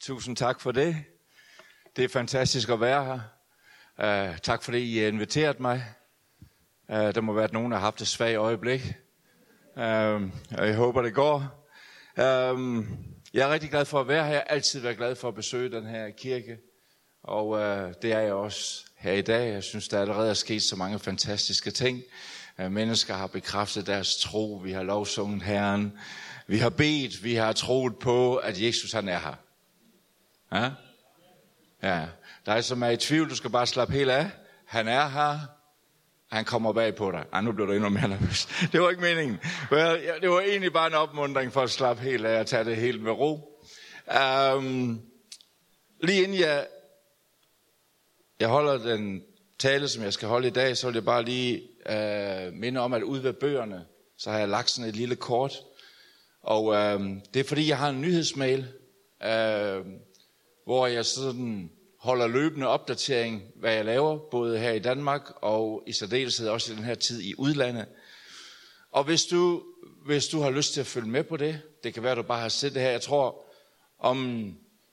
Tusind tak for det. Det er fantastisk at være her. Tak fordi I har inviteret mig. Der må være nogen, der har haft et svagt øjeblik. Og jeg håber, det går. Jeg er rigtig glad for at være her. Jeg har altid været glad for at besøge den her kirke. Og det er jeg også her i dag. Jeg synes, der allerede er sket så mange fantastiske ting. Mennesker har bekræftet deres tro. Vi har lovsunget Herren. Vi har bedt. Vi har troet på, at Jesus han er her. Ja? Ja. Der som er i tvivl, du skal bare slappe helt af. Han er her. Han kommer bag på dig. Nu bliver du endnu mere nervøs. Det var ikke meningen. Det var egentlig bare en opmuntring for at slappe helt af og tage det helt med ro. Lige inden jeg holder den tale, som jeg skal holde i dag, så vil jeg bare lige minde om, at ude ved bøgerne, så har jeg lagt sådan et lille kort. Og det er fordi, jeg har en nyhedsmail, hvor jeg sådan holder løbende opdatering, hvad jeg laver, både her i Danmark og i særdeleshed også i den her tid i udlandet. Og hvis du har lyst til at følge med på det, det kan være, at du bare har set det her. Jeg tror, om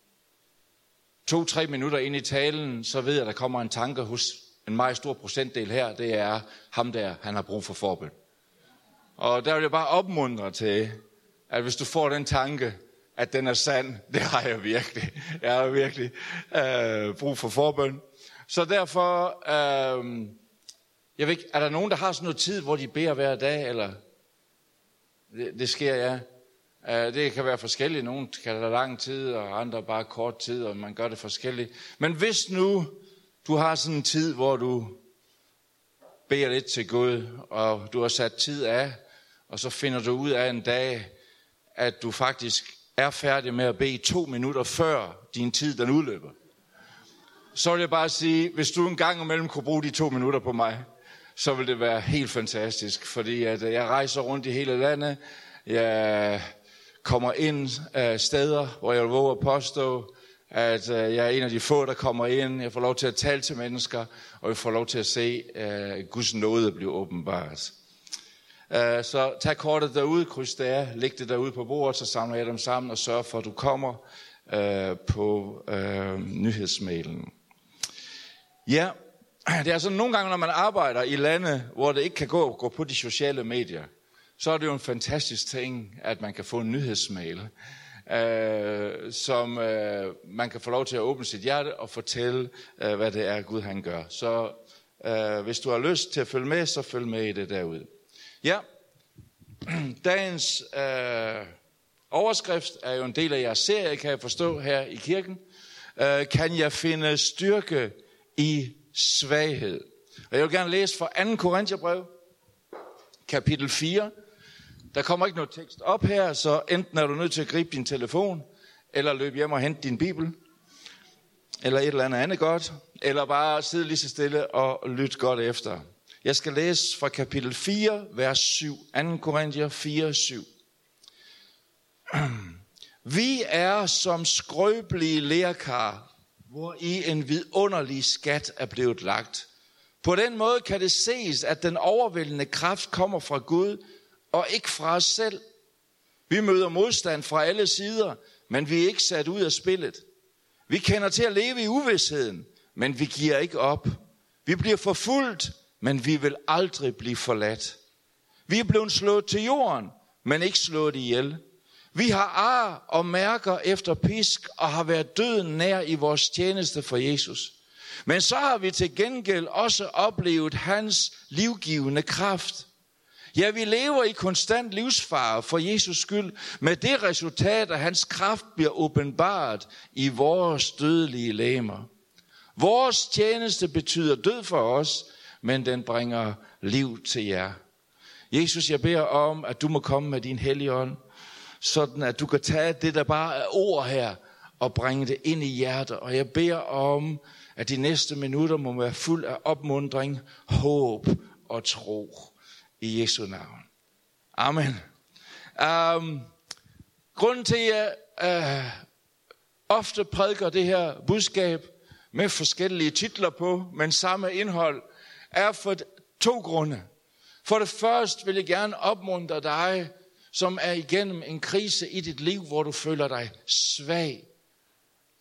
2-3 minutter ind i talen, så ved jeg, at der kommer en tanke hos en meget stor procentdel her. Det er ham der, han har brug for forbøn. Og der vil jeg bare opmuntre til, at hvis du får den tanke, at den er sand, det har jeg virkelig. Jeg har virkelig brug for forbøn. Så derfor, jeg ved ikke, er der nogen, der har sådan noget tid, hvor de beder hver dag, eller? Det sker, ja. Det kan være forskelligt. Nogle kan have lang tid, og andre bare kort tid, og man gør det forskelligt. Men hvis nu du har sådan en tid, hvor du beder lidt til Gud, og du har sat tid af, og så finder du ud af en dag, at du faktisk er færdig med at bede 2 minutter før din tid den udløber, så vil jeg bare sige, hvis du en gang imellem kunne bruge de 2 minutter på mig, så vil det være helt fantastisk, fordi at jeg rejser rundt i hele landet. Jeg kommer ind steder, hvor jeg vil våge at påstå, at jeg er en af de få, der kommer ind. Jeg får lov til at tale til mennesker, og jeg får lov til at se Guds nåde blive åbenbart. Så tag kortet derude, kryds det af, læg det derude på bordet, så samler jeg dem sammen og sørger for, at du kommer på nyhedsmailen. Ja, det er altså nogle gange, når man arbejder i lande, hvor det ikke kan gå på de sociale medier, så er det jo en fantastisk ting, at man kan få en nyhedsmail, som man kan få lov til at åbne sit hjerte og fortælle, hvad det er, Gud han gør. Så hvis du har lyst til at følge med, så følg med i det derude. Ja, dagens overskrift er jo en del af jeres serie, kan jeg forstå, her i kirken. Kan jeg finde styrke i svaghed? Og jeg vil gerne læse fra 2. Korintherbrev, kapitel 4. Der kommer ikke noget tekst op her, så enten er du nødt til at gribe din telefon, eller løbe hjem og hente din bibel, eller et eller andet godt, eller bare sidde lige så stille og lytte godt efter. Jeg skal læse fra kapitel 4, vers 7. 2. Korinther 4, 7. Vi er som skrøbelige lerkar, hvor i en vidunderlig skat er blevet lagt. På den måde kan det ses, at den overvældende kraft kommer fra Gud, og ikke fra os selv. Vi møder modstand fra alle sider, men vi er ikke sat ud af spillet. Vi kender til at leve i uvisheden, men vi giver ikke op. Vi bliver forfulgt, men vi vil aldrig blive forladt. Vi er blevet slået til jorden, men ikke slået ihjel. Vi har ar og mærker efter pisk og har været døden nær i vores tjeneste for Jesus. Men så har vi til gengæld også oplevet hans livgivende kraft. Ja, vi lever i konstant livsfare for Jesus skyld, med det resultat, at hans kraft bliver åbenbart i vores dødelige legemer. Vores tjeneste betyder død for os, men den bringer liv til jer. Jesus, jeg beder om, at du må komme med din hellige ånd, sådan at du kan tage det, der bare er ord her, og bringe det ind i hjertet. Og jeg beder om, at de næste minutter må være fuld af opmuntring, håb og tro. I Jesu navn. Amen. Grunden til, at jeg ofte prædiker det her budskab med forskellige titler på, men samme indhold, er for 2 grunde. For det første vil jeg gerne opmuntre dig, som er igennem en krise i dit liv, hvor du føler dig svag.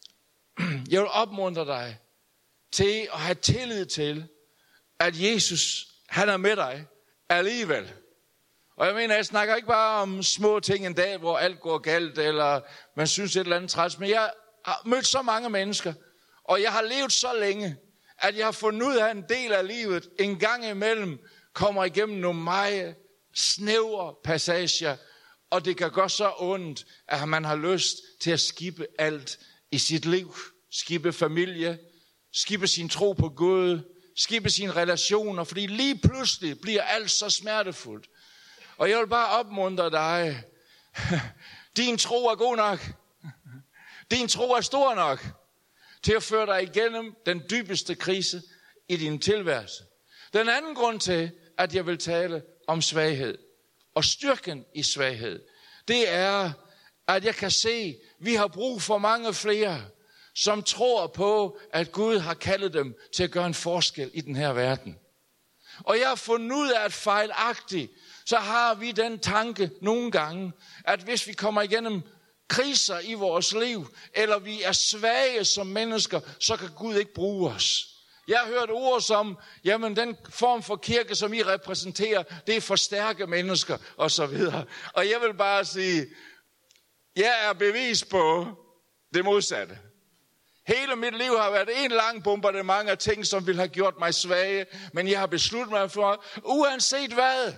Jeg vil opmuntre dig til at have tillid til, at Jesus, han er med dig alligevel. Og jeg mener, jeg snakker ikke bare om små ting en dag, hvor alt går galt, eller man synes et eller andet træls, men jeg har mødt så mange mennesker, og jeg har levet så længe, at jeg har fundet ud af en del af livet, en gang imellem kommer igennem nogle meget snævre passager, og det kan gå så ondt, at man har lyst til at skippe alt i sit liv. Skippe familie, skippe sin tro på Gud, skippe sine relationer, fordi lige pludselig bliver alt så smertefuldt. Og jeg vil bare opmuntre dig. Din tro er god nok. Din tro er stor nok til at føre dig igennem den dybeste krise i din tilværelse. Den anden grund til, at jeg vil tale om svaghed og styrken i svaghed, det er, at jeg kan se, at vi har brug for mange flere, som tror på, at Gud har kaldet dem til at gøre en forskel i den her verden. Og jeg har fundet ud af, at fejlagtigt, så har vi den tanke nogle gange, at hvis vi kommer igennem kriser i vores liv, eller vi er svage som mennesker, så kan Gud ikke bruge os. Jeg har hørt ord som, jamen den form for kirke, som I repræsenterer, det er for stærke mennesker, og så videre. Og jeg vil bare sige, jeg er bevis på det modsatte. Hele mit liv har været en lang bombardement af ting, som ville have gjort mig svage, men jeg har besluttet mig for, uanset hvad,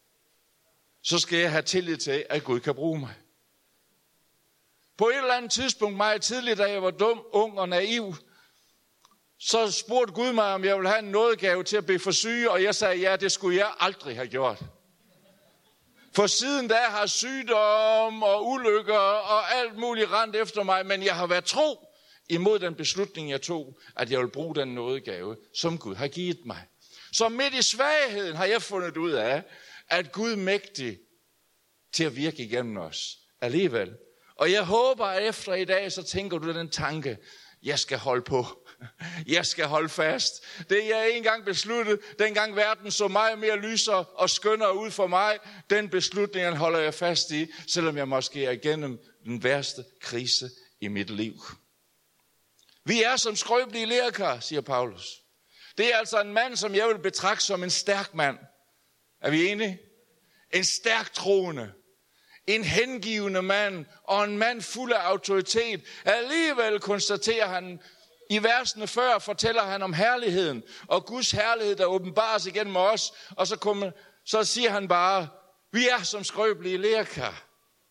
så skal jeg have tillid til, at Gud kan bruge mig. På et eller andet tidspunkt, meget tidligt, da jeg var dum, ung og naiv, så spurgte Gud mig, om jeg ville have en nådegave til at bede for syge, og jeg sagde, ja, det skulle jeg aldrig have gjort. For siden da har sygdom og ulykker og alt muligt rendt efter mig, men jeg har været tro imod den beslutning, jeg tog, at jeg vil bruge den nådegave, som Gud har givet mig. Så midt i svagheden har jeg fundet ud af, at Gud er mægtig til at virke igennem os alligevel. Og jeg håber, at efter i dag, så tænker du den tanke, jeg skal holde på. Jeg skal holde fast. Det jeg engang besluttede, dengang verden så meget mere lyser og skønnere ud for mig, den beslutning holder jeg fast i, selvom jeg måske er igennem den værste krise i mit liv. Vi er som skrøbelige lerkar, siger Paulus. Det er altså en mand, som jeg vil betragte som en stærk mand. Er vi enige? En stærk troende. En hengivende mand og en mand fuld af autoritet. Alligevel konstaterer han, i versene før fortæller han om herligheden, og Guds herlighed, der åbenbares igennem os, og så siger han bare, vi er som skrøbelige lerkar.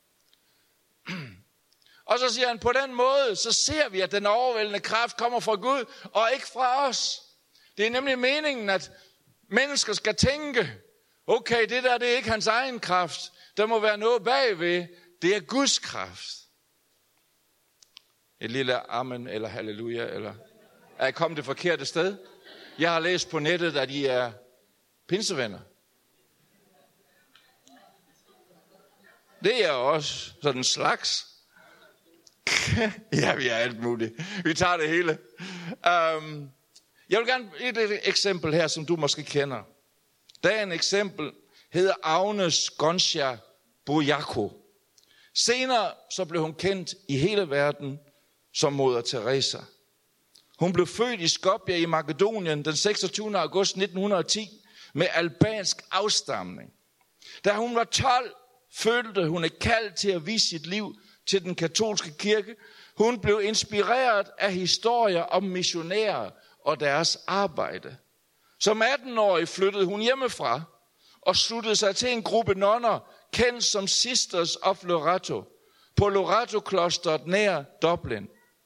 Og så siger han, på den måde, så ser vi, at den overvældende kraft kommer fra Gud, og ikke fra os. Det er nemlig meningen, at mennesker skal tænke, okay, det der, det er ikke hans egen kraft. Der må være noget bagved. Det er Guds kraft. Et lille amen eller halleluja, eller er jeg kommet det forkerte sted? Jeg har læst på nettet, at I er pinsevenner. Det er også sådan slags. Ja, vi er alt muligt. Vi tager det hele. Jeg vil gerne et eksempel her, som du måske kender. Der er en eksempel, hedder Agnes Gonsia Bojako. Senere så blev hun kendt i hele verden som Moder Teresa. Hun blev født i Skopje i Makedonien den 26. august 1910 med albansk afstamning. Da hun var 12, følte hun et kald til at vise sit liv til den katolske kirke. Hun blev inspireret af historier om missionærer og deres arbejde. Som 18-årig flyttede hun hjemmefra og sluttede sig til en gruppe nonner, kendt som Sisters of Loreto, på Loreto-klosteret nær Dublin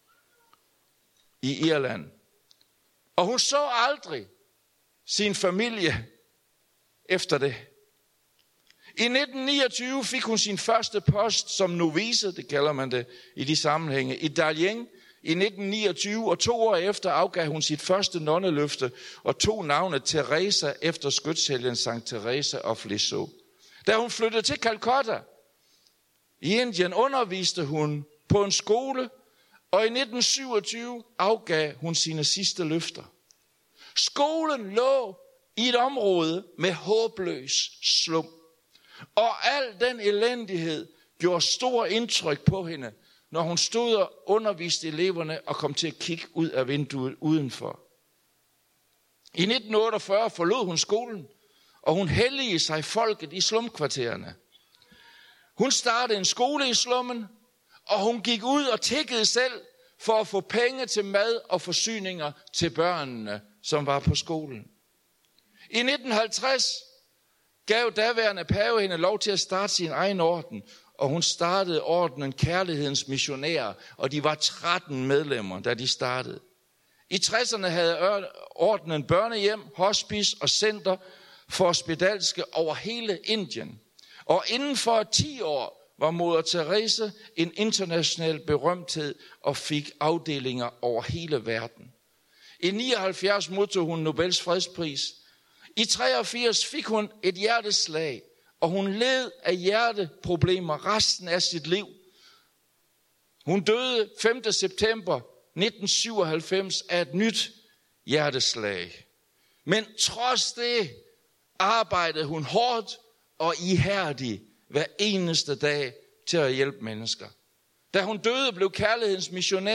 i Irland. Og hun så aldrig sin familie efter det. I 1929 fik hun sin første post som novice, det kalder man det i de sammenhænge, i Darien i 1929, og 2 år efter afgav hun sit første nonneløfte og tog navnet Teresa efter skytshelgen Sankt Teresa of Lisieux. Da hun flyttede til Calcutta i Indien, underviste hun på en skole, og i 1927 afgav hun sine sidste løfter. Skolen lå i et område med håbløs slum, og al den elendighed gjorde stor indtryk på hende, når hun stod og underviste eleverne og kom til at kigge ud af vinduet udenfor. I 1948 forlod hun skolen, og hun helligede sig folket i slumkvartererne. Hun startede en skole i slummen, og hun gik ud og tiggede selv for at få penge til mad og forsyninger til børnene, som var på skolen. I 1950 gav daværende pave hende lov til at starte sin egen orden, og hun startede ordenen Kærlighedens Missionærer, og de var 13 medlemmer, da de startede. I 60'erne havde ordenen børnehjem, hospice og center for spedalske over hele Indien. Og inden for 10 år var Moder Teresa en international berømthed og fik afdelinger over hele verden. I 79 modtog hun Nobels fredspris. I 83 fik hun et hjerteslag, og hun led af hjerteproblemer resten af sit liv. Hun døde 5. september 1997 af et nyt hjerteslag. Men trods det arbejdede hun hårdt og ihærdigt hver eneste dag til at hjælpe mennesker. Da hun døde, blev Kærlighedens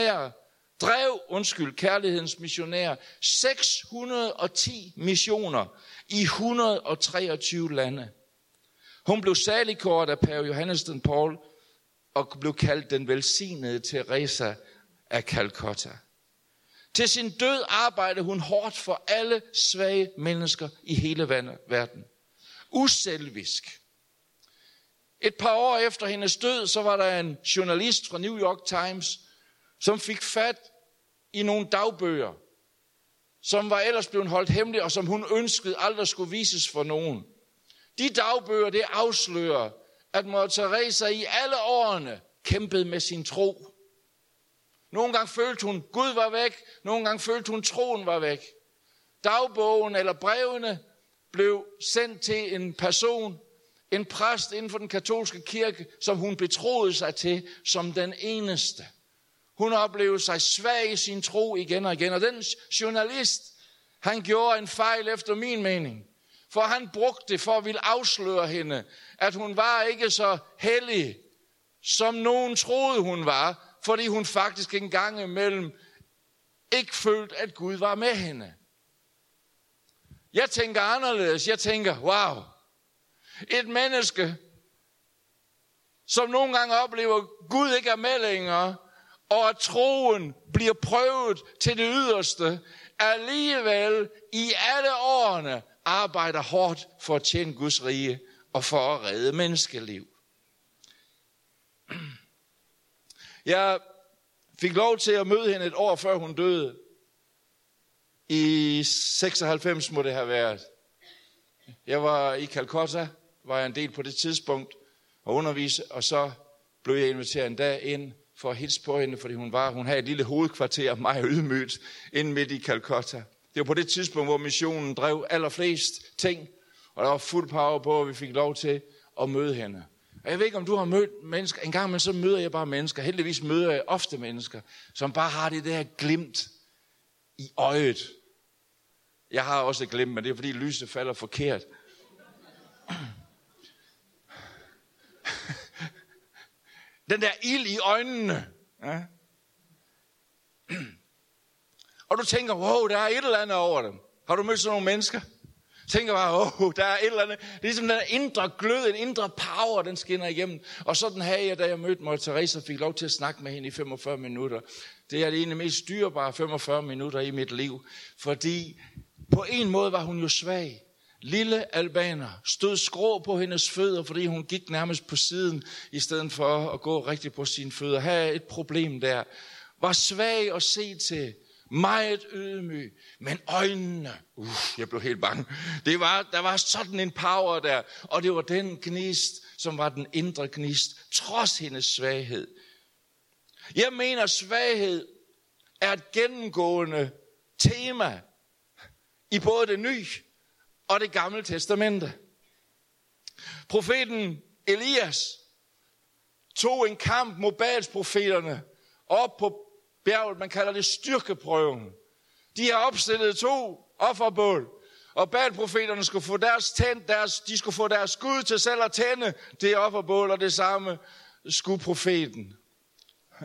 Missionærer 610 missioner i 123 lande. Hun blev saligkåret af pave Johannes den Paul og blev kaldt den velsignede Teresa af Calcutta. Til sin død arbejdede hun hårdt for alle svage mennesker i hele verden. Uselvisk. Et par år efter hendes død, så var der en journalist fra New York Times, som fik fat i nogle dagbøger, som var ellers blevet holdt hemmelige, og som hun ønskede aldrig skulle vises for nogen. De dagbøger, det afslører, at Moder Teresa i alle årene kæmpede med sin tro. Nogle gange følte hun, Gud var væk. Nogle gange følte hun, troen var væk. Dagbogen eller brevene blev sendt til en person, en præst inden for den katolske kirke, som hun betroede sig til som den eneste. Hun oplevede sig svag i sin tro igen og igen. Og den journalist, han gjorde en fejl efter min mening. For han brugte det for at ville afsløre hende, at hun var ikke så hellig, som nogen troede hun var, fordi hun faktisk en gang imellem ikke følte, at Gud var med hende. Jeg tænker anderledes. Jeg tænker, wow. Et menneske, som nogle gange oplever, at Gud ikke er med længere, og at troen bliver prøvet til det yderste, alligevel i alle årene arbejder hårdt for at tjene Guds rige og for at redde menneskeliv. Jeg fik lov til at møde hende et år før hun døde. I 96 må det have været. Jeg var i Calcutta, var jeg en del på det tidspunkt og undervise, og så blev jeg inviteret en dag ind for at hilse på hende, fordi hun havde et lille hovedkvarter, meget ydmygt, inde midt i Calcutta. Det var på det tidspunkt, hvor missionen drev allerflest ting, og der var fuld power på, og vi fik lov til at møde hende. Og jeg ved ikke, om du har mødt mennesker. En gang, men så møder jeg bare mennesker. Heldigvis møder jeg ofte mennesker, som bare har det der glimt i øjet. Jeg har også et glimt, men det er fordi lyset falder forkert. Den der ild i øjnene. Ja. Og du tænker, wow, der er et eller andet over dem. Har du mødt sådan nogle mennesker? Tænker bare, der er et eller andet. Det er ligesom den indre glød, en indre power, den skinner igennem. Og sådan havde jeg, da jeg mødte Moder Teresa, fik lov til at snakke med hende i 45 minutter. Det er det ene af de mest dyrebare 45 minutter i mit liv. Fordi på en måde var hun jo svag. Lille albaner stod skrå på hendes fødder, fordi hun gik nærmest på siden, i stedet for at gå rigtig på sine fødder. Her er et problem der. Var svag at se til. Meget ydmyg, men øjnene, jeg blev helt bange. Der var sådan en power der, og det var den gnist, som var den indre gnist, trods hendes svaghed. Jeg mener, svaghed er et gennemgående tema i både det nye og det gamle testamente. Profeten Elias tog en kamp mod Baals-profeterne op på bjerget, man kalder det styrkeprøven. De har opstillet 2 offerbål, og Baal-profeterne skulle få de skulle få deres skud til selv at tænde det offerbål, og det samme skulle profeten.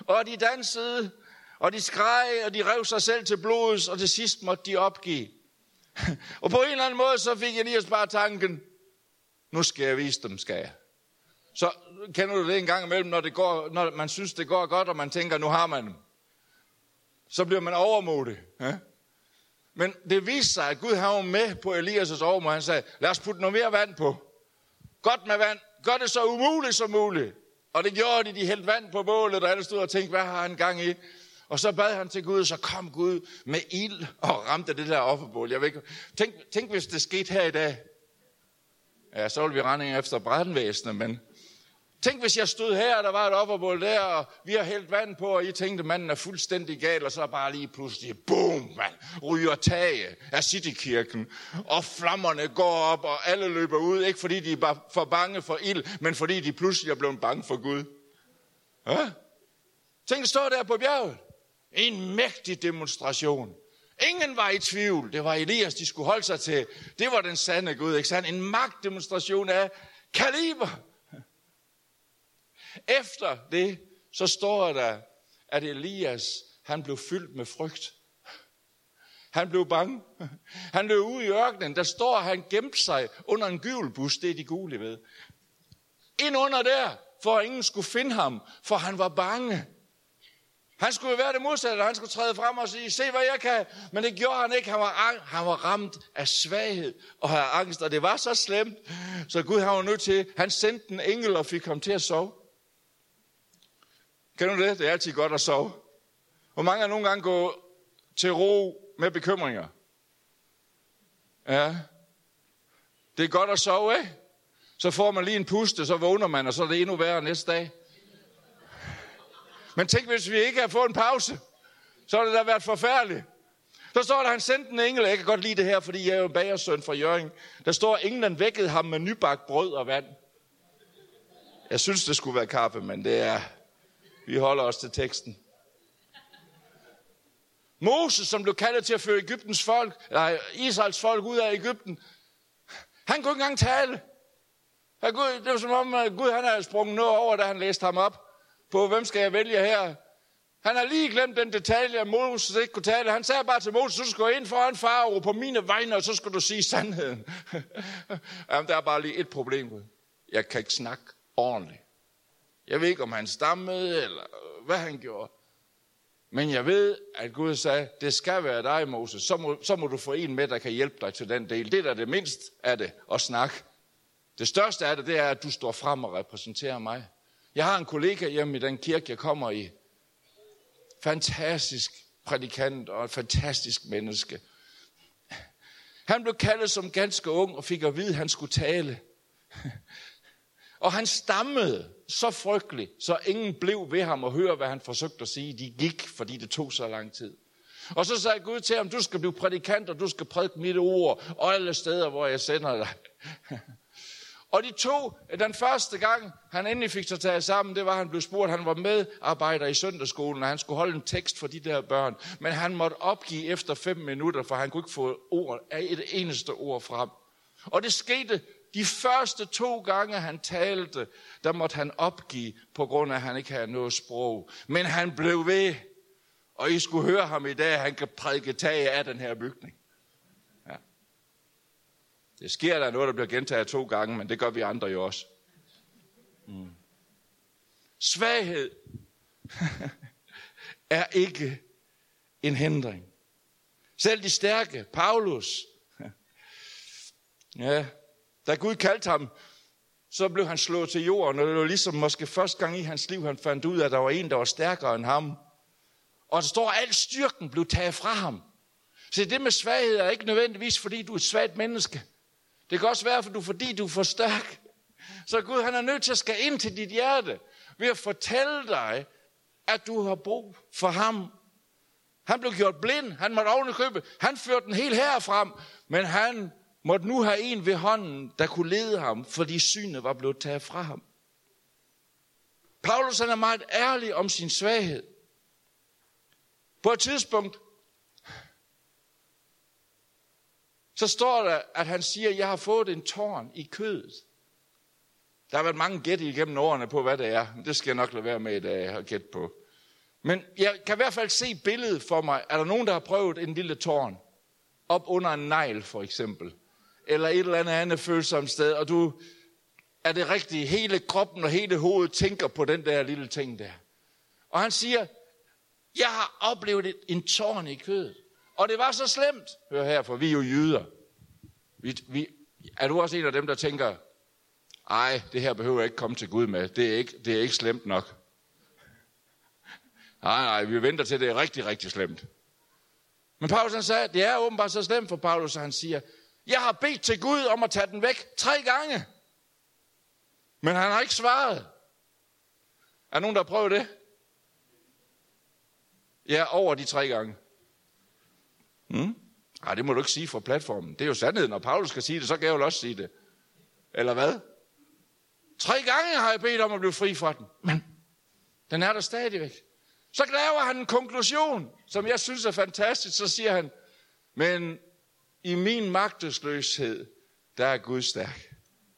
Og de dansede, og de skreg, og de rev sig selv til blods, og til sidst måtte de opgive. Og på en eller anden måde, så fik Elias bare tanken, nu skal jeg vise dem, skal jeg. Så kender du det en gang imellem, når man synes, det går godt, og man tænker, nu har man dem. Så bliver man overmodig. Ja? Men det viste sig, at Gud var med på Elias' overmod. Han sagde, lad os putte noget mere vand på. Godt med vand. Gør det så umuligt som muligt. Og det gjorde de hældte vand på bålet, og alle stod og tænkte, hvad har han gang i? Og så bad han til Gud, og så kom Gud med ild og ramte det der offerbål. Jeg ved ikke, tænk, hvis det skete her i dag. Ja, så ville vi rende efter brandvæsenet, men tænk, hvis jeg stod her, og der var et offerbål der, og vi har hældt vand på, og I tænkte, manden er fuldstændig gal, og så bare lige pludselig, boom, man, ryger taget af Citykirken, og flammerne går op, og alle løber ud, ikke fordi de er bare for bange for ild, men fordi de pludselig er blevet bange for Gud. Ja? Tænk at stå der på bjerget. En mægtig demonstration. Ingen var i tvivl. Det var Elias, de skulle holde sig til. Det var den sande Gud, ikke sandt? En magtdemonstration af kaliber. Efter det, så står der, at Elias, han blev fyldt med frygt. Han blev bange. Han løb ud i ørkenen. Der står, at han gemte sig under en gyvelbus. Det er de gule ved. Ind under der, for at ingen skulle finde ham, for han var bange. Han skulle jo være det modsatte, han skulle træde frem og sige, se hvad jeg kan. Men det gjorde han ikke. Han var ramt af svaghed og af angst. Og det var så slemt, så Gud han var nødt til, han sendte en engel og fik ham til at sove. Kender du det? Det er altid godt at sove. Hvor mange er nogle gange gået til ro med bekymringer? Ja. Det er godt at sove, ikke? Så får man lige en puste, så vågner man, og så er det endnu værre næste dag. Men tænk, hvis vi ikke har fået en pause, så har det da været forfærdeligt. Der står der, han sendte en engel. Jeg kan godt lide det her, fordi jeg er jo bagersøn fra Hjørring. Der står, englen vækkede ham med nybagt brød og vand. Jeg synes, det skulle være kaffe, men det er... Vi holder os til teksten. Moses, som blev kaldet til at føre Israels folk ud af Egypten, han kunne ikke engang tale. Det var som om, Gud han havde sprunget noget over, da han læste ham op på, hvem skal jeg vælge her? Han har lige glemt den detalje, at Moses ikke kunne tale. Han sagde bare til Moses, du skal gå ind foran farao på mine vegne, og så skal du sige sandheden. Jamen, der er bare lige et problem. Jeg kan ikke snakke ordentligt. Jeg ved ikke, om han stammede, eller hvad han gjorde. Men jeg ved, at Gud sagde, det skal være dig, Moses. Så må du få en med, der kan hjælpe dig til den del. Det der er det mindste af det, at snakke. Det største af det er, at du står frem og repræsenterer mig. Jeg har en kollega hjemme i den kirke, jeg kommer i. Fantastisk prædikant og et fantastisk menneske. Han blev kaldet som ganske ung og fik at vide, at han skulle tale. Og han stammede så frygteligt, så ingen blev ved ham og høre, hvad han forsøgte at sige. De gik, fordi det tog så lang tid. Og så sagde Gud til ham, du skal blive prædikant, og du skal prædike mit ord, og alle steder, hvor jeg sender dig. Og de to, den første gang, han endelig fik sig taget sammen, det var, at han blev spurgt, han var medarbejder i søndagsskolen, og han skulle holde en tekst for de der børn. Men han måtte opgive efter 5 minutter, for han kunne ikke få et eneste ord frem. Og det skete de første 2 gange, han talte, der måtte han opgive, på grund af, at han ikke havde noget sprog. Men han blev ved, og I skulle høre ham i dag, han kan prædike tag af den her bygning. Ja. Det sker der noget, der bliver gentaget 2 gange, men det gør vi andre jo også. Svaghed er ikke en hindring. Selv de stærke, Paulus, ja, da Gud kaldte ham, så blev han slået til jorden, og det var ligesom måske første gang i hans liv, han fandt ud af, at der var en, der var stærkere end ham. Og der står, at al styrken blev taget fra ham. Så det med svaghed er ikke nødvendigvis, fordi du er et svagt menneske. Det kan også være, fordi du er for stærk. Så Gud, han er nødt til at skære ind til dit hjerte, ved at fortælle dig, at du har brug for ham. Han blev gjort blind, han måtte ovenikøbe, han førte den helt her frem, men han måtte nu have en ved hånden, der kunne lede ham, fordi synet var blevet taget fra ham. Paulus han er meget ærlig om sin svaghed. På et tidspunkt, så står der, at han siger, jeg har fået en tårn i kødet. Der har været mange gæt igennem årene på, hvad det er. Det skal jeg nok lade være med i dag at gætte på. Men jeg kan i hvert fald se billedet for mig. Er der nogen, der har prøvet en lille tårn? Op under en negl, for eksempel. Eller et eller andet følsomt sted. Og du er det rigtigt. Hele kroppen og hele hovedet tænker på den der lille ting der. Og han siger, jeg har oplevet en tårn i kødet. Og det var så slemt. Hør her, for vi er jo jyder. Er du også en af dem, der tænker, ej, det her behøver jeg ikke komme til Gud med. Det er ikke slemt nok. Nej, vi venter til, det er rigtig, rigtig slemt. Men Paulus han sagde, det er åbenbart så slemt for Paulus, og han siger, jeg har bedt til Gud om at tage den væk 3 gange. Men han har ikke svaret. Er der nogen, der har prøvet det? Ja, over de 3 gange. Nej, det må du ikke sige fra platformen. Det er jo sandheden, når Paulus skal sige det, så kan jeg jo også sige det. Eller hvad? 3 gange har jeg bedt om at blive fri fra den. Men den er der stadigvæk. Så laver han en konklusion, som jeg synes er fantastisk. Så siger han, men i min magtesløshed, der er Gud stærk.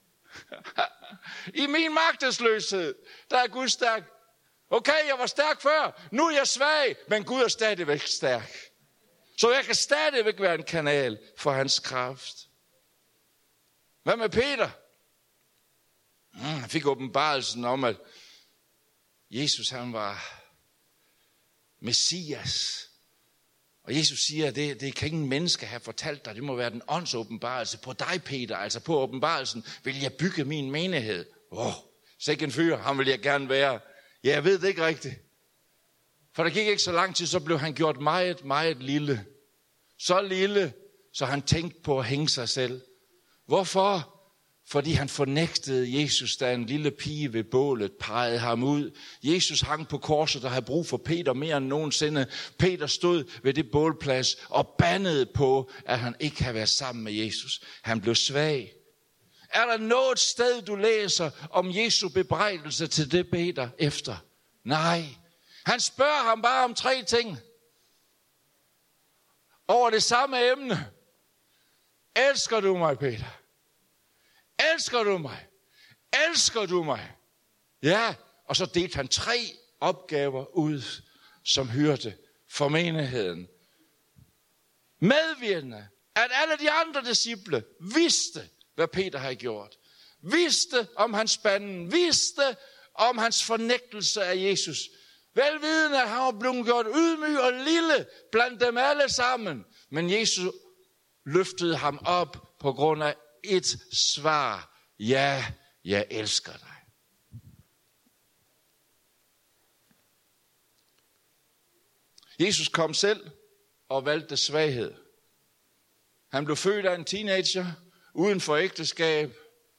I min magtesløshed, der er Gud stærk. Okay, jeg var stærk før. Nu er jeg svag, men Gud er stadigvæk stærk. Så jeg kan stadigvæk være en kanal for hans kraft. Hvad med Peter? Han fik åbenbarelsen om, at Jesus han var Messias. Og Jesus siger, at det kan ingen menneske have fortalt dig. Det må være den åndsåbenbarelse på dig, Peter. Altså på åbenbarelsen vil jeg bygge min menighed. Sikke en fyr, ham vil jeg gerne være. Ja, jeg ved det ikke rigtigt. For der gik ikke så lang tid, så blev han gjort meget, meget lille. Så lille, så han tænkte på at hænge sig selv. Hvorfor? Fordi han fornægtede Jesus, da en lille pige ved bålet pegede ham ud. Jesus hang på korset og havde brug for Peter mere end nogensinde. Peter stod ved det bålplads og bandede på, at han ikke havde været sammen med Jesus. Han blev svag. Er der noget sted, du læser om Jesu bebrejdelse til det Peter efter? Nej. Han spørger ham bare om 3 ting. Over det samme emne. Elsker du mig, Peter? Elsker du mig? Elsker du mig? Ja, og så delte han 3 opgaver ud som hyrde for menigheden. Medvirkende, at alle de andre disciple vidste, hvad Peter havde gjort. Vidste om hans banden. Vidste om hans fornægtelse af Jesus. Velvidende, at han var blevet gjort ydmyg og lille blandt dem alle sammen. Men Jesus løftede ham op på grund af et svar. Ja, jeg elsker dig. Jesus kom selv og valgte svaghed. Han blev født af en teenager uden for ægteskab.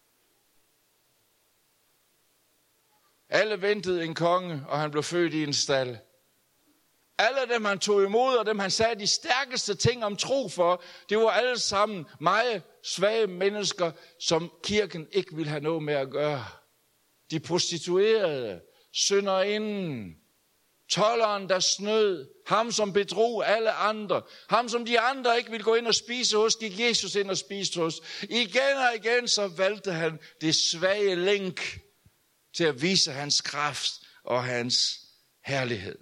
Alle ventede en konge, og han blev født i en stald. Alle dem, han tog imod, og dem, han sagde de stærkeste ting om tro for, det var alle sammen meget svage mennesker, som kirken ikke ville have noget med at gøre. De prostituerede, synderinden, tolderen, der snød, ham, som bedrog alle andre, ham, som de andre ikke ville gå ind og spise hos, gik Jesus ind og spiste hos. Igen og igen, så valgte han det svage link til at vise hans kraft og hans herlighed.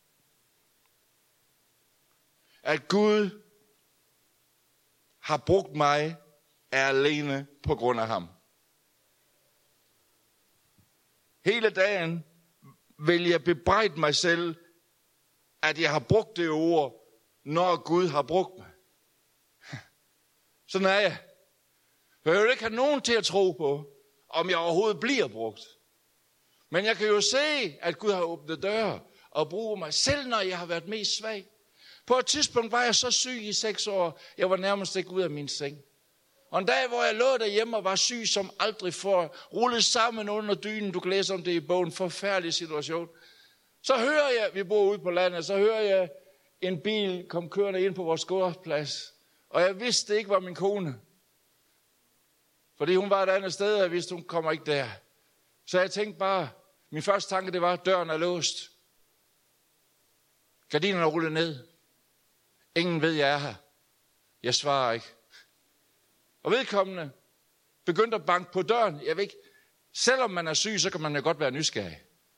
At Gud har brugt mig, er alene på grund af ham. Hele dagen vil jeg bebrejde mig selv, at jeg har brugt det ord, når Gud har brugt mig. Sådan er jeg. For jeg vil ikke have nogen til at tro på, om jeg overhovedet bliver brugt. Men jeg kan jo se, at Gud har åbnet døre og bruger mig, selv når jeg har været mest svag. På et tidspunkt var jeg så syg i 6 år, jeg var nærmest ikke ud af min seng. Og en dag, hvor jeg lå derhjemme og var syg som aldrig før, rullet sammen under dynen, du kan læse om det i bogen, forfærdelig situation. Så hører jeg, vi bor ude på landet, så hører jeg en bil komme kørende ind på vores gårdsplads. Og jeg vidste, det ikke var min kone. Fordi hun var et andet sted, og jeg vidste, hun kommer ikke der. Så jeg tænkte bare, min første tanke, det var, at døren er låst. Gardinerne er rullet ned. Ingen ved, jeg er her. Jeg svarer ikke. Og vedkommende begyndte at banke på døren. Jeg ved ikke, selvom man er syg, så kan man jo godt være nysgerrig.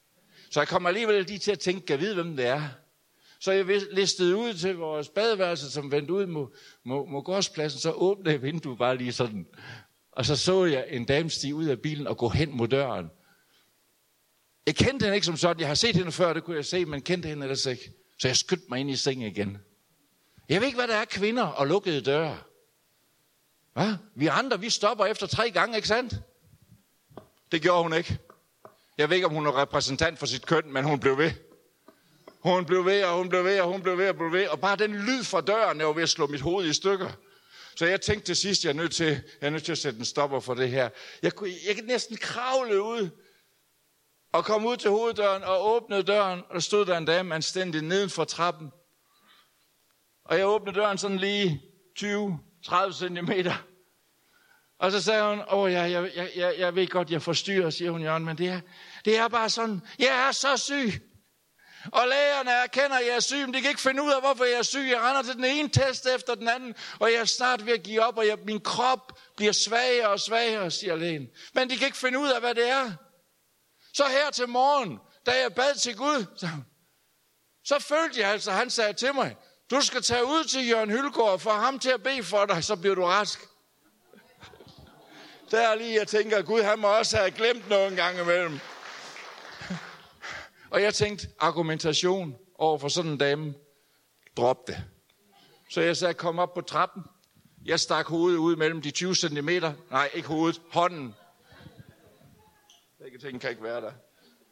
Så jeg kom alligevel lige til at tænke, kan jeg vide, hvem det er? Så jeg listede ud til vores badeværelse, som vendte ud mod gårdspladsen, så åbnede jeg vinduet bare lige sådan. Og så jeg en dame stige ud af bilen og gå hen mod døren. Jeg kendte hende ikke som sådan. Jeg har set hende før, det kunne jeg se, men kendte hende ellers ikke. Så jeg skyndte mig ind i sengen igen. Jeg ved ikke, hvad der er kvinder og lukkede døre. Hva? Vi andre, vi stopper efter 3 gange, ikke sandt? Det gjorde hun ikke. Jeg ved ikke, om hun er repræsentant for sit køn, men hun blev ved. Hun blev ved, og hun blev ved, og hun blev ved, og blev ved. Og bare den lyd fra døren, jeg var ved at slå mit hoved i stykker. Så jeg tænkte til sidst, jeg er nødt til at sætte en stopper for det her. Jeg kunne næsten kravle ud, og kom ud til hoveddøren, og åbnede døren, og der stod der en dame anstændigt neden for trappen. Og jeg åbnede døren sådan lige 20-30 centimeter. Og så sagde hun, jeg ved godt, jeg forstyrrer, siger hun, Jørgen, men det er bare sådan, jeg er så syg. Og lægerne erkender, at jeg er syg, men de kan ikke finde ud af, hvorfor jeg er syg. Jeg render til den ene test efter den anden, og jeg er snart ved at give op, og min krop bliver svagere og svagere, siger lægen. Men de kan ikke finde ud af, hvad det er. Så her til morgen, da jeg bad til Gud, så følte jeg altså, han sagde til mig, du skal tage ud til Jørgen Hylgaard, for ham til at bede for dig, så bliver du rask. Der er lige, jeg tænker, Gud, han må også have glemt noget en gang imellem. Og jeg tænkte, argumentation over for sådan en dame, drop det. Så jeg sagde, kom op på trappen. Jeg stak hovedet ud mellem de 20 centimeter. Nej, ikke hovedet, hånden. Begge ting kan ikke være der.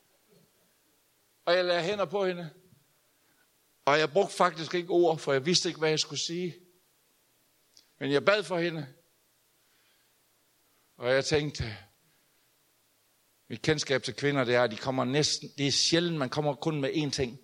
Og jeg lagde hænder på hende. Og jeg brugte faktisk ikke ord, for jeg vidste ikke, hvad jeg skulle sige. Men jeg bad for hende. Og jeg tænkte, mit kendskab til kvinder, det er, at de kommer næsten, det er sjældent, man kommer kun med én ting.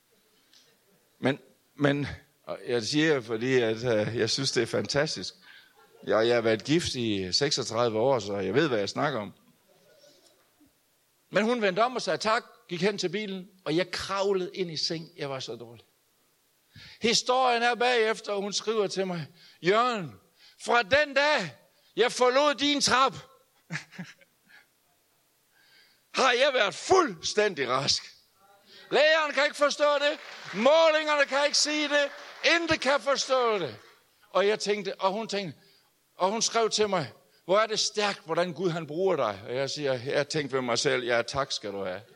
Men jeg siger, fordi at, jeg synes, det er fantastisk. Jeg har været gift i 36 år, så jeg ved, hvad jeg snakker om. Men hun vendte om og sagde tak, gik hen til bilen, og jeg kravlede ind i seng. Jeg var så dårlig. Historien er bagefter, og hun skriver til mig, Jørgen, fra den dag, jeg forlod din trap, har jeg været fuldstændig rask. Lægerne kan ikke forstå det. Målingerne kan ikke sige det. Intet kan forstå det. Og jeg tænkte, og hun skrev til mig, hvor er det stærkt, hvordan Gud han bruger dig. Og jeg siger, jeg tænkte ved mig selv, ja tak skal du have.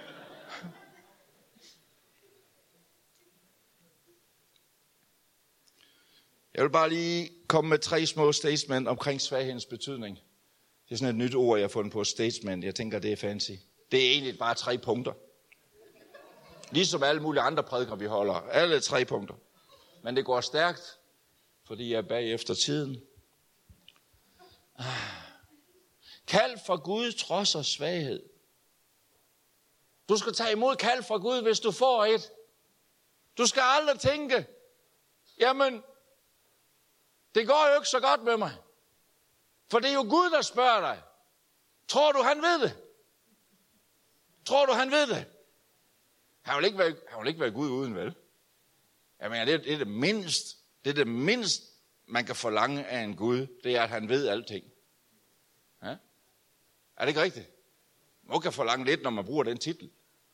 Jeg vil bare lige komme med 3 små statements omkring svaghedens betydning. Det er sådan et nyt ord, jeg har fundet på, statement. Jeg tænker, det er fancy. Det er egentlig bare 3 punkter. Ligesom alle mulige andre prædikener, vi holder. Alle 3 punkter. Men det går stærkt, fordi jeg er bagefter tiden. Kald fra Gud trodser svaghed. Du skal tage imod kald fra Gud, hvis du får et. Du skal aldrig tænke, jamen, det går jo ikke så godt med mig. For det er jo Gud, der spørger dig. Tror du, han ved det? Tror du, han ved det? Han vil ikke være Gud uden, vel? Jeg mener, det er det mindst, man kan forlange af en Gud, det er, at han ved alting. Ja? Er det ikke rigtigt? Man kan forlange lidt, når man bruger den titel.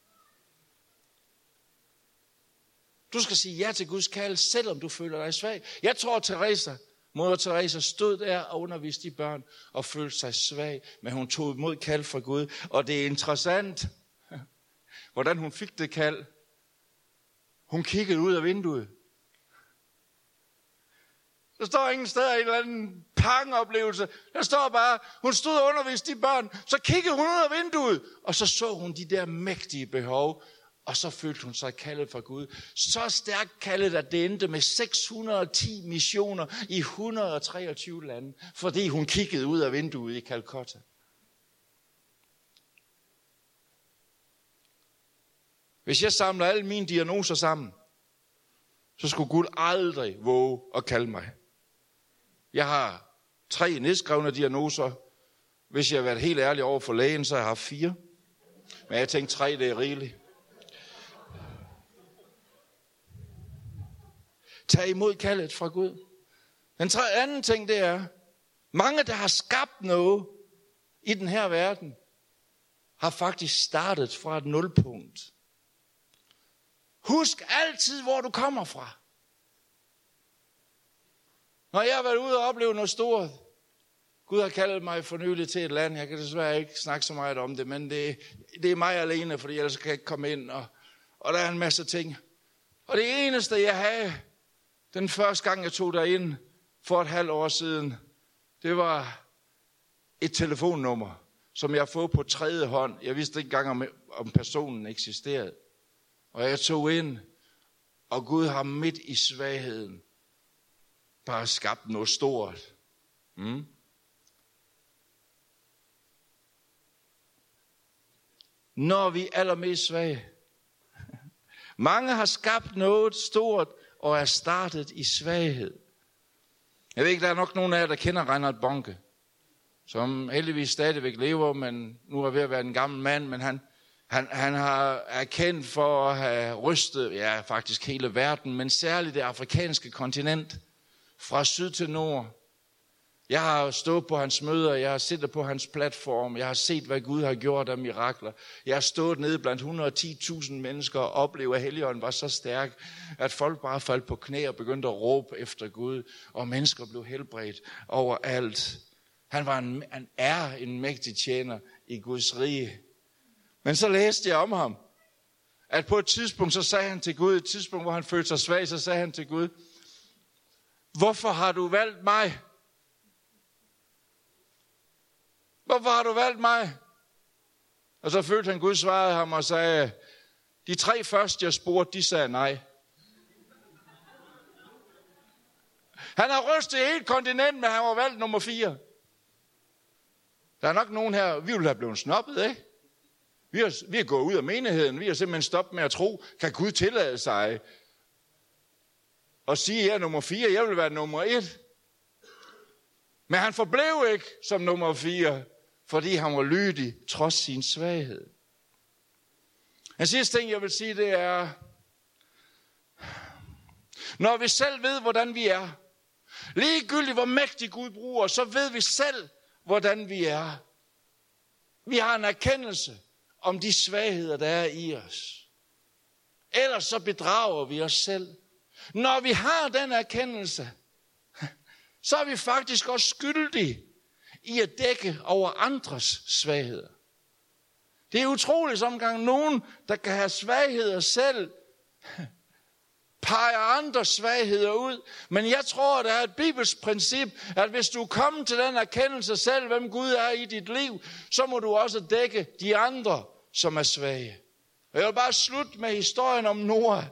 Du skal sige ja til Guds kald, selvom du føler dig svag. Jeg tror, moder Teresa stod der og underviste de børn og følte sig svag, men hun tog imod kald fra Gud. Og det er interessant, hvordan hun fik det kald. Hun kiggede ud af vinduet. Der står ingen steder en eller anden pang-oplevelse. Der står bare, hun stod og underviste de børn, så kiggede hun ud af vinduet, og så hun de der mægtige behov, og så følte hun sig kaldet fra Gud. Så stærkt kaldet, at det endte med 610 missioner i 123 lande, fordi hun kiggede ud af vinduet i Calcutta. Hvis jeg samler alle mine diagnoser sammen, så skulle Gud aldrig våge at kalde mig. Jeg har 3 nedskrevne diagnoser. Hvis jeg har været helt ærlig over for lægen, så har jeg haft 4. Men jeg tænkte 3, det er rigeligt. Tag imod kaldet fra Gud. Den anden ting, det er, mange, der har skabt noget i den her verden, har faktisk startet fra et nulpunkt. Husk altid, hvor du kommer fra. Når jeg har været ude og opleve noget stort, Gud har kaldet mig for nylig til et land, jeg kan desværre ikke snakke så meget om det, men det er mig alene, fordi ellers kan jeg ikke komme ind, og der er en masse ting. Og det eneste, jeg havde, den første gang, jeg tog derind for et halvt år siden, det var et telefonnummer, som jeg har fået på tredje hånd. Jeg vidste ikke engang, om personen eksisterede. Og jeg tog ind, og Gud har midt i svagheden bare skabt noget stort. Når vi er allermest svage. Mange har skabt noget stort og er startet i svaghed. Jeg ved ikke, der er nok nogen af jer, der kender Reinhard Bonke, som heldigvis stadigvæk lever, men nu er ved at være en gammel mand, men han er kendt for at have rystet, faktisk hele verden, men særligt det afrikanske kontinent, fra syd til nord. Jeg har stået på hans møder, jeg har siddet på hans platform, jeg har set, hvad Gud har gjort af mirakler. Jeg har stået nede blandt 110.000 mennesker og oplevet, at Helligånden var så stærk, at folk bare faldt på knæ og begyndte at råbe efter Gud, og mennesker blev helbredt overalt. Han er en mægtig tjener i Guds rige. Men så læste jeg om ham, at på et tidspunkt, så sagde han til Gud, et tidspunkt, hvor han følte sig svag, så sagde han til Gud, hvorfor har du valgt mig? Hvorfor har du valgt mig? Og så følte han, Gud svarede ham og sagde, de 3 første, jeg spurgte, de sagde nej. Han har rystet hele kontinent, men han var valgt nummer 4. Der er nok nogen her, vi ville have blevet snobbet, ikke? Vi er gået ud af menigheden, vi har simpelthen stoppet med at tro, kan Gud tillade sig at sige, at jeg er nummer 4, jeg vil være nummer 1. Men han forblev ikke som nummer 4, fordi han var lydig trods sin svaghed. Den sidste ting, jeg vil sige, det er, når vi selv ved, hvordan vi er, ligegyldigt hvor mægtig Gud bruger, så ved vi selv, hvordan vi er. Vi har en erkendelse om de svagheder, der er i os. Ellers så bedrager vi os selv. Når vi har den erkendelse, så er vi faktisk også skyldige i at dække over andres svagheder. Det er utroligt som gang nogen, der kan have svagheder selv, peger andres svagheder ud. Men jeg tror, der er et bibelsk princip, at hvis du kommer til den erkendelse selv, hvem Gud er i dit liv, så må du også dække de andre, som er svage. Og jeg vil bare slutte med historien om Noah.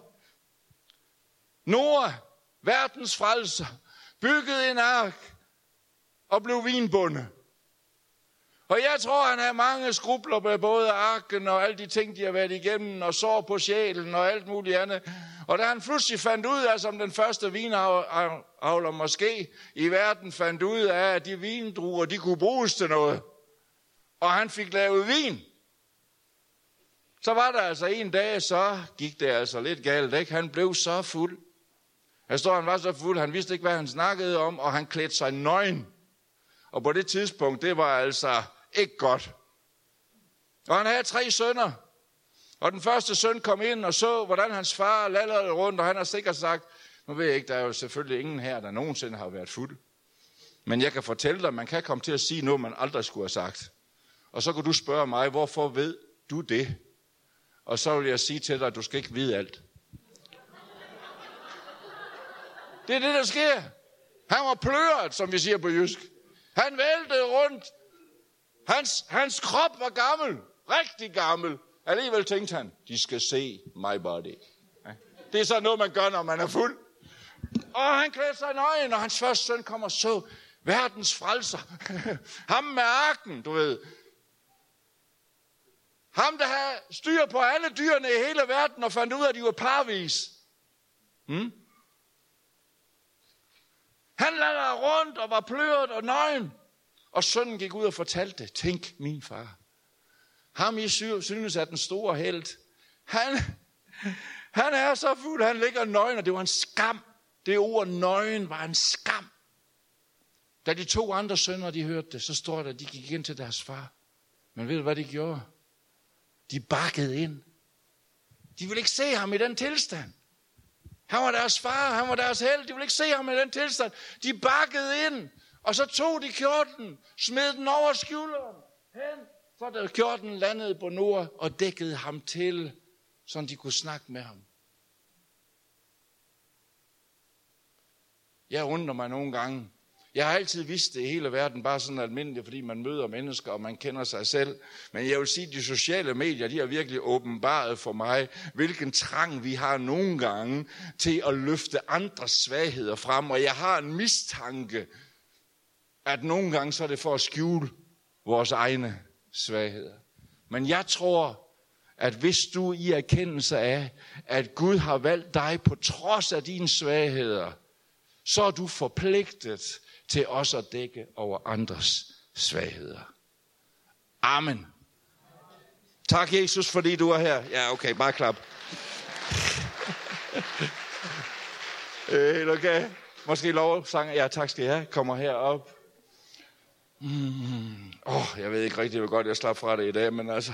Noah, verdens frelser, byggede en ark og blev vinbonde. Og jeg tror, han havde mange skrubler med både arken og alle de ting, de har været igennem, og sår på sjælen og alt muligt andet. Og da han pludselig fandt ud af, som den første vinavler måske i verden fandt ud af, at de vindruer, de kunne bruges til noget, og han fik lavet vin, så var der altså en dag, så gik det altså lidt galt, ikke? Han blev så fuld. Han var så fuld, han vidste ikke, hvad han snakkede om, og han klædte sig nøgen. Og på det tidspunkt, det var altså ikke godt. Og han havde 3 sønner. Og den første søn kom ind og så, hvordan hans far lallede rundt, og han har sikkert sagt, nu ved jeg ikke, der er jo selvfølgelig ingen her, der nogensinde har været fuld. Men jeg kan fortælle dig, man kan komme til at sige noget, man aldrig skulle have sagt. Og så kan du spørge mig, hvorfor ved du det? Og så vil jeg sige til dig, at du skal ikke vide alt. Det er det, der sker. Han var pløret, som vi siger på jysk. Han væltede rundt. Hans krop var gammel. Rigtig gammel. Alligevel tænkte han, de skal se my body. Det er så noget, man gør, når man er fuld. Og han klædte sig nøgen, og hans første søn kommer så. Verdens frelser. Ham med arken, du ved. Ham, der havde styr på alle dyrene i hele verden, og fandt ud af, at de var parvis. Han lalede rundt og var pløret og nøgen. Og sønnen gik ud og fortalte det. Tænk, min far. Ham I synes er den store helt. Han er så fuld, han ligger nøgen, og det var en skam. Det ord nøgen var en skam. Da de 2 andre sønner, de hørte det, så står der, at de gik ind til deres far. Men ved du, hvad de gjorde? De bakkede ind. De ville ikke se ham i den tilstand. Han var deres far, han var deres held. De ville ikke se ham i den tilstand. De bakkede ind, og så tog de kjorten, smed den over skulderen, hen, så der kjorten landede på nord og dækkede ham til, så de kunne snakke med ham. Jeg undrer mig nogle gange. Jeg har altid vidst det i hele verden, bare sådan almindeligt, fordi man møder mennesker, og man kender sig selv. Men jeg vil sige, at de sociale medier, de har virkelig åbenbaret for mig, hvilken trang vi har nogle gange til at løfte andres svagheder frem. Og jeg har en mistanke, at nogle gange så er det for at skjule vores egne svagheder. Men jeg tror, at hvis du i erkendelse af, at Gud har valgt dig på trods af dine svagheder, så er du forpligtet til også at dække over andres svagheder. Amen. Tak, Jesus, fordi du er her. Ja, okay, bare klap. Helt okay. Måske lovsanger. Ja, tak skal I have. Kommer herop. Jeg ved ikke rigtig, hvor godt jeg slap fra det i dag, men altså...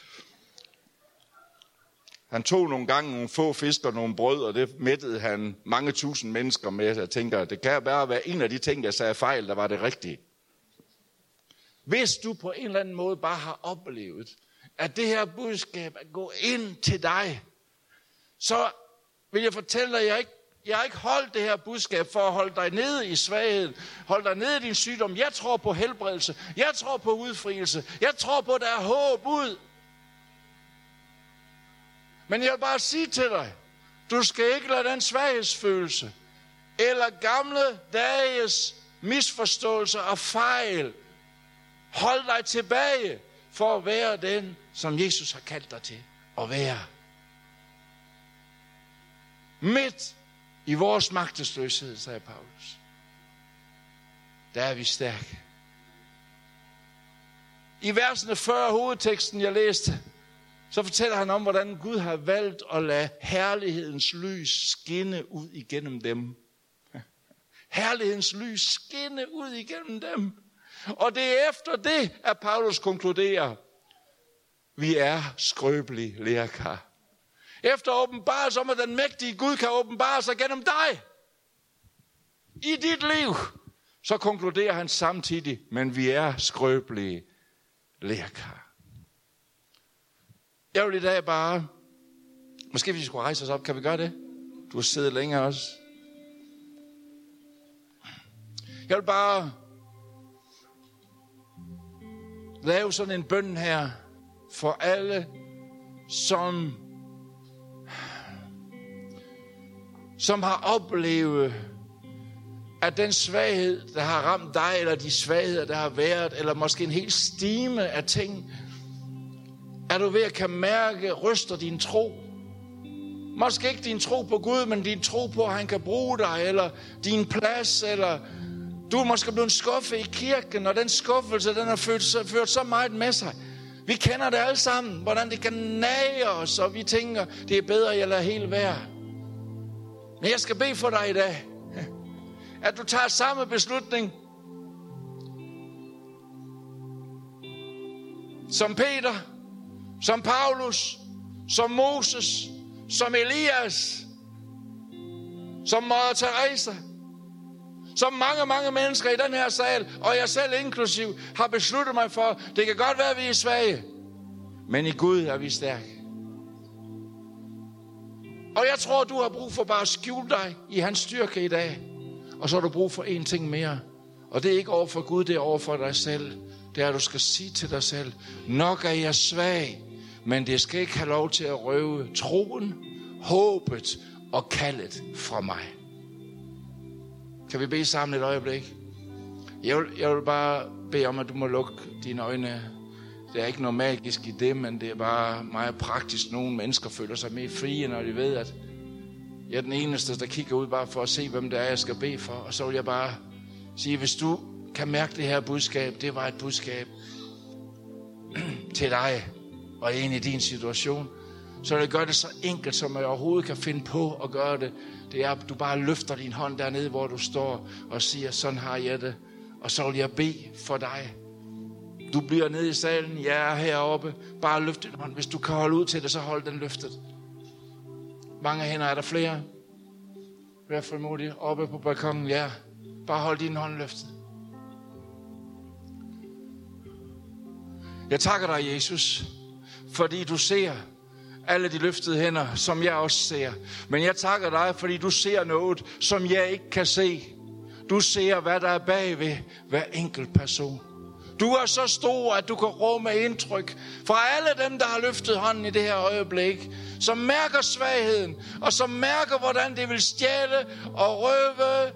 Han tog nogle gange nogle få fisk og nogle brød, og det mættede han mange tusind mennesker med. Jeg tænker, det kan bare være en af de ting, jeg sagde fejl, der var det rigtige. Hvis du på en eller anden måde bare har oplevet, at det her budskab er gået ind til dig, så vil jeg fortælle dig, jeg har ikke holdt det her budskab for at holde dig nede i svagheden, holde dig nede i din sygdom. Jeg tror på helbredelse, jeg tror på udfrielse, jeg tror på, at der er håb ud. Men jeg vil bare sige til dig, du skal ikke lade den svaghedsfølelse, eller gamle dages misforståelser og fejl, holde dig tilbage for at være den, som Jesus har kaldt dig til at være. Midt i vores magtesløshed, sagde Paulus, der er vi stærke. I versene 40 hovedteksten, jeg læste, så fortæller han om, hvordan Gud har valgt at lade herlighedens lys skinne ud igennem dem. Herlighedens lys skinne ud igennem dem. Og det er efter det, at Paulus konkluderer, vi er skrøbelige lerkar. Efter åbenbarelse om, at den mægtige Gud kan åbenbare sig gennem dig i dit liv, så konkluderer han samtidig, men vi er skrøbelige lerkar. Jeg vil i dag bare, måske vi skulle rejse os op, kan vi gøre det? Du har siddet længere også. Jeg vil bare lave sådan en bøn her for alle, som har oplevet, at den svaghed, der har ramt dig, eller de svagheder, der har været, eller måske en hel stime af ting, er du ved at kan mærke, ryster din tro. Måske ikke din tro på Gud, men din tro på, at han kan bruge dig, eller din plads, eller du er måske blevet skuffet i kirken, og den skuffelse, den har ført så meget med sig. Vi kender det alle sammen, hvordan det kan nage os, og vi tænker, det er bedre, at jeg lader helt være. Men jeg skal bede for dig i dag, at du tager samme beslutning, som Peter, som Paulus, som Moses, som Elias, som Mother Teresa, som mange mennesker i den her sal, og jeg selv inklusiv, har besluttet mig for, det kan godt være, at vi er svage, men i Gud er vi stærke. Og jeg tror, du har brug for bare at skjule dig i hans styrke i dag, og så har du brug for en ting mere, og det er ikke over for Gud, det er over for dig selv. Det er, at du skal sige til dig selv, nok er jeg svag, men det skal ikke have lov til at røve troen, håbet og kaldet fra mig. Kan vi bede sammen et øjeblik? Jeg vil bare bede om, at du må lukke dine øjne. Det er ikke noget magisk i det, men det er bare meget praktisk. Nogle mennesker føler sig mere frie, når de ved, at jeg er den eneste, der kigger ud bare for at se, hvem det er, jeg skal bede for. Og så vil jeg bare sige, hvis du kan mærke det her budskab, det var et budskab til dig og en i din situation, så vil jeg gøre det så enkelt, som jeg overhovedet kan finde på at gøre det. Det er, at du bare løfter din hånd dernede, hvor du står, og siger, sådan har jeg det. Og så vil jeg bede for dig. Du bliver nede i salen, jeg er heroppe. Bare løft din hånd. Hvis du kan holde ud til det, så hold den løftet. Mange hænder, er der flere? Vær frimodig oppe på balkonen, ja. Bare hold din hånd løftet. Jeg takker dig, Jesus, fordi du ser alle de løftede hænder, som jeg også ser. Men jeg takker dig, fordi du ser noget, som jeg ikke kan se. Du ser, hvad der er bagved hver enkelt person. Du er så stor, at du kan rumme indtryk fra alle dem, der har løftet hånden i det her øjeblik, som mærker svagheden, og som mærker, hvordan det vil stjæle og røve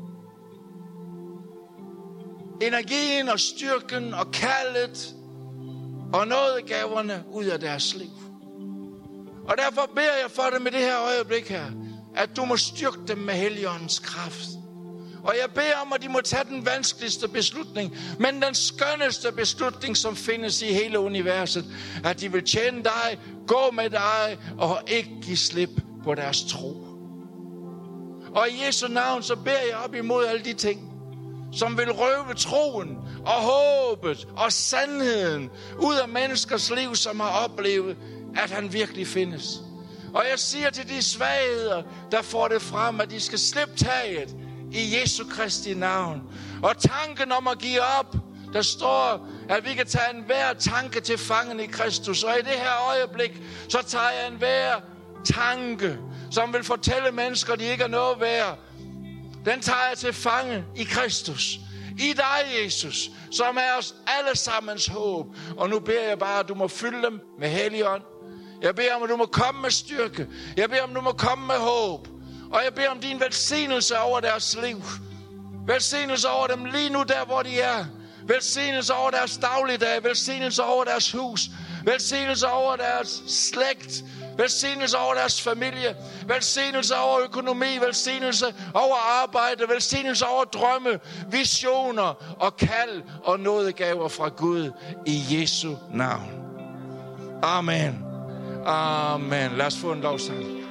energien og styrken og kaldet og nådegaverne ud af deres liv. Og derfor beder jeg for dem i det her øjeblik her, at du må styrke dem med Helligåndens kraft. Og jeg beder om, at de må tage den vanskeligste beslutning, men den skønneste beslutning, som findes i hele universet. At de vil tjene dig, gå med dig og ikke give slip på deres tro. Og i Jesu navn, så beder jeg op imod alle de ting, som vil røve troen og håbet og sandheden ud af menneskers liv, som har oplevet, at han virkelig findes. Og jeg siger til de svagheder, der får det frem, at de skal slippe taget i Jesu Kristi navn. Og tanken om at give op, der står, at vi kan tage enhver tanke til fangen i Kristus. Og i det her øjeblik, så tager jeg enhver tanke, som vil fortælle mennesker, de ikke er noget værd. Den tager jeg til fange i Kristus. I dig, Jesus, som er os alle sammens håb. Og nu beder jeg bare, at du må fylde dem med Helligånd. Jeg beder om, at du må komme med styrke. Jeg beder om, at du må komme med håb. Og jeg beder om din velsignelse over deres liv. Velsignelse over dem lige nu der, hvor de er. Velsignelse over deres dagligdag. Velsignelse over deres hus. Velsignelse over deres slægt. Velsignelse over deres familie. Velsignelse over økonomi. Velsignelse over arbejde. Velsignelse over drømme, visioner og kald og nådegaver fra Gud i Jesu navn. Amen. Amen. Lad os få en lovsang.